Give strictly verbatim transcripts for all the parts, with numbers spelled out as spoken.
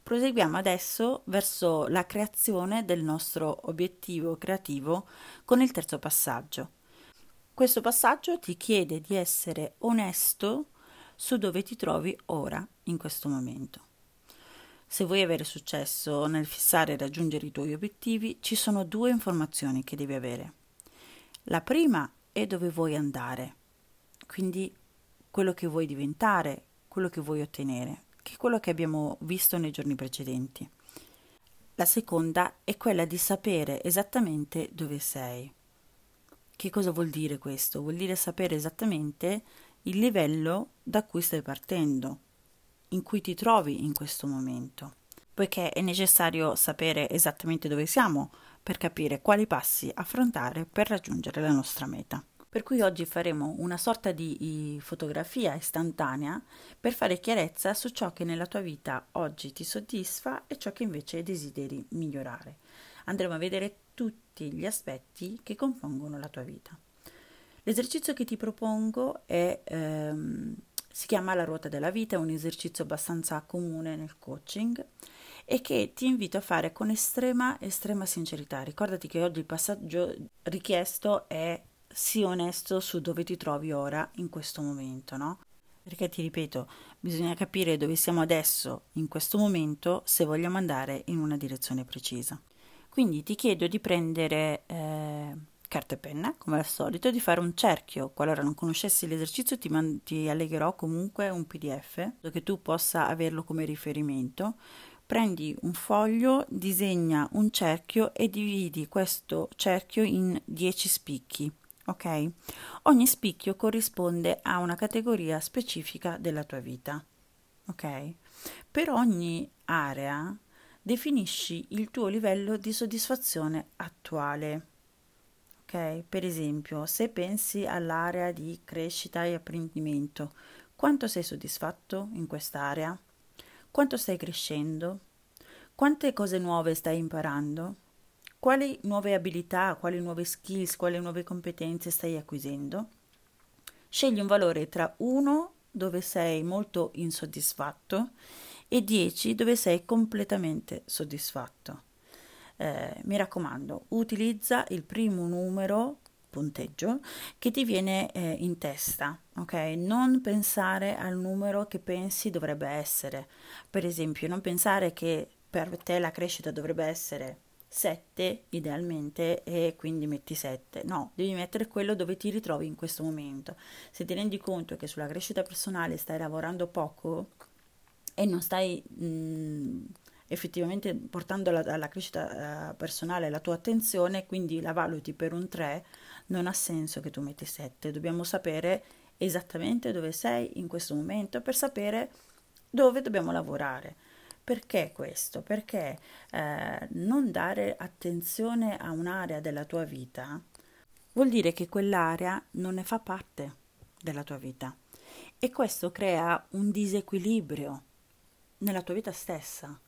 Proseguiamo adesso verso la creazione del nostro obiettivo creativo con il terzo passaggio. Questo passaggio ti chiede di essere onesto su dove ti trovi ora, in questo momento. Se vuoi avere successo nel fissare e raggiungere i tuoi obiettivi, ci sono due informazioni che devi avere. La prima è dove vuoi andare, quindi quello che vuoi diventare, quello che vuoi ottenere, che è quello che abbiamo visto nei giorni precedenti. La seconda è quella di sapere esattamente dove sei. Che cosa vuol dire questo? Vuol dire sapere esattamente il livello da cui stai partendo, in cui ti trovi in questo momento, poiché è necessario sapere esattamente dove siamo per capire quali passi affrontare per raggiungere la nostra meta. Per cui oggi faremo una sorta di fotografia istantanea per fare chiarezza su ciò che nella tua vita oggi ti soddisfa e ciò che invece desideri migliorare. Andremo a vedere tutti gli aspetti che compongono la tua vita. L'esercizio che ti propongo è, ehm, si chiama la ruota della vita, è un esercizio abbastanza comune nel coaching e che ti invito a fare con estrema, estrema sincerità. Ricordati che oggi il passaggio richiesto è sii onesto su dove ti trovi ora, in questo momento, no? Perché ti ripeto, bisogna capire dove siamo adesso, in questo momento, se vogliamo andare in una direzione precisa. Quindi ti chiedo di prendere eh, carta e penna, come al solito, di fare un cerchio. Qualora non conoscessi l'esercizio, ti, man- ti allegherò comunque un P D F, che tu possa averlo come riferimento. Prendi un foglio, disegna un cerchio e dividi questo cerchio in dieci spicchi. Ok? Ogni spicchio corrisponde a una categoria specifica della tua vita. Ok? Per ogni area definisci il tuo livello di soddisfazione attuale. Ok? Per esempio, se pensi all'area di crescita e apprendimento, quanto sei soddisfatto in quest'area? Quanto stai crescendo? Quante cose nuove stai imparando? Quali nuove abilità, quali nuove skills, quali nuove competenze stai acquisendo? Scegli un valore tra uno dove sei molto insoddisfatto e dieci dove sei completamente soddisfatto. Eh, mi raccomando, utilizza il primo numero, punteggio, che ti viene eh, in testa, ok? Non pensare al numero che pensi dovrebbe essere. Per esempio, non pensare che per te la crescita dovrebbe essere sette idealmente e quindi metti sette. No, devi mettere quello dove ti ritrovi in questo momento. Se ti rendi conto che sulla crescita personale stai lavorando poco e non stai mh, effettivamente portando alla, alla crescita uh, personale la tua attenzione, quindi la valuti per un tre, non ha senso che tu metti sette. Dobbiamo sapere esattamente dove sei in questo momento per sapere dove dobbiamo lavorare. Perché questo? Perché eh, non dare attenzione a un'area della tua vita vuol dire che quell'area non ne fa parte della tua vita e questo crea un disequilibrio nella tua vita stessa.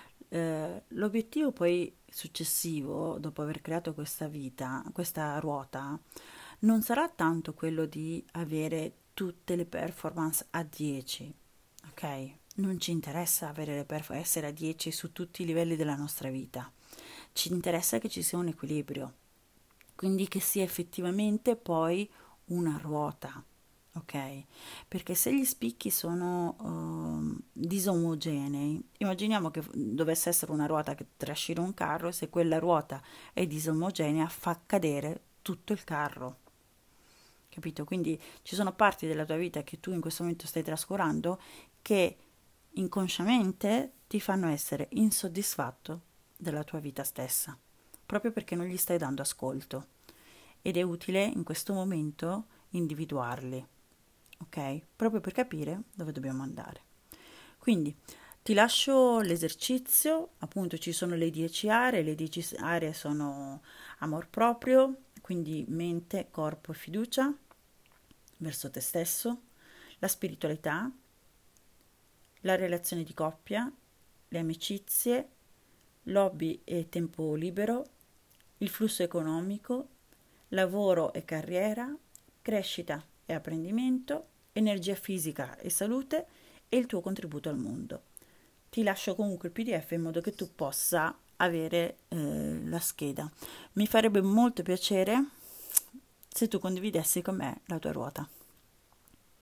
Eh, l'obiettivo poi successivo, dopo aver creato questa vita, questa ruota, non sarà tanto quello di avere tutte le performance a dieci, ok? Non ci interessa avere le perf- essere a dieci su tutti i livelli della nostra vita. Ci interessa che ci sia un equilibrio, quindi che sia effettivamente poi una ruota, ok? Perché se gli spicchi sono uh, disomogenei, immaginiamo che dovesse essere una ruota che trascina un carro e se quella ruota è disomogenea fa cadere tutto il carro. Capito? Quindi ci sono parti della tua vita che tu in questo momento stai trascurando che inconsciamente ti fanno essere insoddisfatto della tua vita stessa, proprio perché non gli stai dando ascolto. Ed è utile in questo momento individuarli, ok? Proprio per capire dove dobbiamo andare. Quindi ti lascio l'esercizio, appunto ci sono le dieci aree, le dieci aree sono amor proprio, quindi mente, corpo e fiducia verso te stesso, la spiritualità, la relazione di coppia, le amicizie, l'hobby e tempo libero, il flusso economico, lavoro e carriera, crescita e apprendimento, energia fisica e salute e il tuo contributo al mondo. ti lascio comunque il P D F in modo che tu possa avere eh, la scheda. Mi farebbe molto piacere se tu condividessi con me la tua ruota.